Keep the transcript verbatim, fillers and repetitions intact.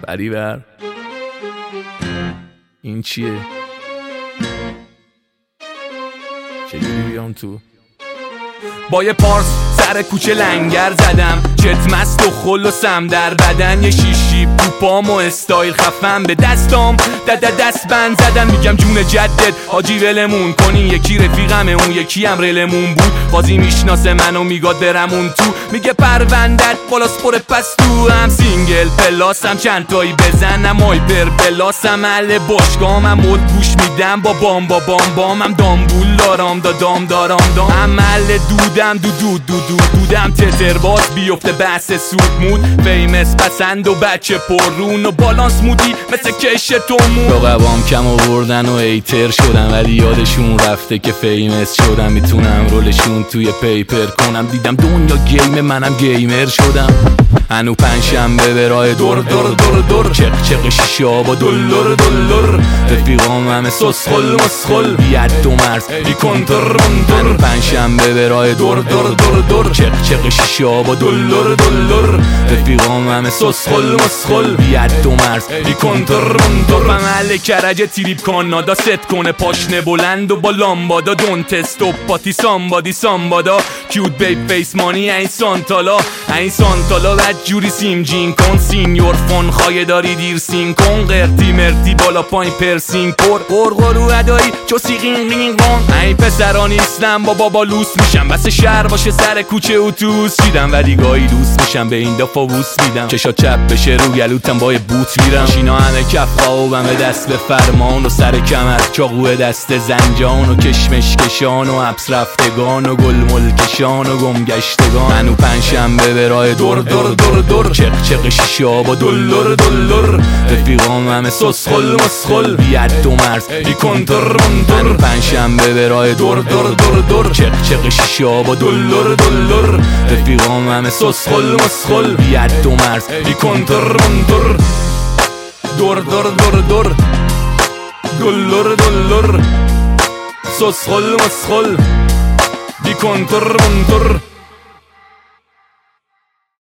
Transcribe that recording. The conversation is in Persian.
بریبر این چیه؟ چجوری بیام تو؟ با یه پارس سر کوچه لنگر زدم، چت مست و خل و سم در بدن، یه شیشی پوپام و استایل خفم به دستام دد دست بند زدن. میگم جون جدد حاجی ولمون کنی، یکی رفیقمه اون یکی هم رلمون بود، بازی میشناسه منو میگاد برمون تو، میگه پروندت بالاس پر پس تو هم سینگل پلاسم چند تایی بزنم هایپر پلاسم اهل باشگاهمم مد گوش میدم با بام با بام بامم دامبول دارم دا دام دارم دام عمل دودم دو دو دو دو دودم تتر باز بیفته بحث سود مود فیمس پسند و بچه پررون و بالانس مودی مثل کش تومون. رقبام کم آوردن و ایتر شدم ولی یادشون رفته که فیمس شدم، میتونم رولشون توی پیپر کنم، دیدم دنیا گیم منم گیمر شدم. هنو پنجشنبه به راه دور دور دور دور چق چق شیشا با دلار دلار، رفیقام همه سسخل مسخل بیاد دو مرز بی کنترندر. پنجشنبه به راه دور دور دور دور چق چق شیشا با دلار دلار، رفیقام همه سسخل مسخل بیاد دو مرز بی کنترندر. محل کرج تریپ کانادا ست کنه پاشنه بلند و با لامبادا دونت استوب پاتی سامبادی سامبادا کیوت بیب فیس مانی این سانتالا این سانتالا بد جوری سیم جین کن سینیور فون خواهی داری دیر سین کن قرتی مرتی بالا پایین پرسینگ پر قرقرو ادایی چو سیقین قین قن. این پسرا نیستم با بابا لوس میشم بس شهر باشه سر کوچه اتوس دیدم ولی گاهی دوست میشم به این دفعه بوس میدم چشا چپ بشه رو گلوتم با بوت میرم شینا همه کف خوابم به دست به فرمان و سر کمر چاقو دست زنجان و کشمش کشان و حبس رفتگان و گل ملکشان و گمگشتگان. منو پنجشنبه به راه دور دور دور دور چق چق شیشا با دلار دلار، رفیقام همه سسخل مسخل بیاد دو مرز بی کنترندر. پنجشنبه به راه دور دور دور دور چق چق شیشا با دلار دلار، رفیقام همه سسخل مسخل بیاد دو مرز بی کنترندر. دور دور دور دور دلار دلار سسخل مسخل بی کنترندر.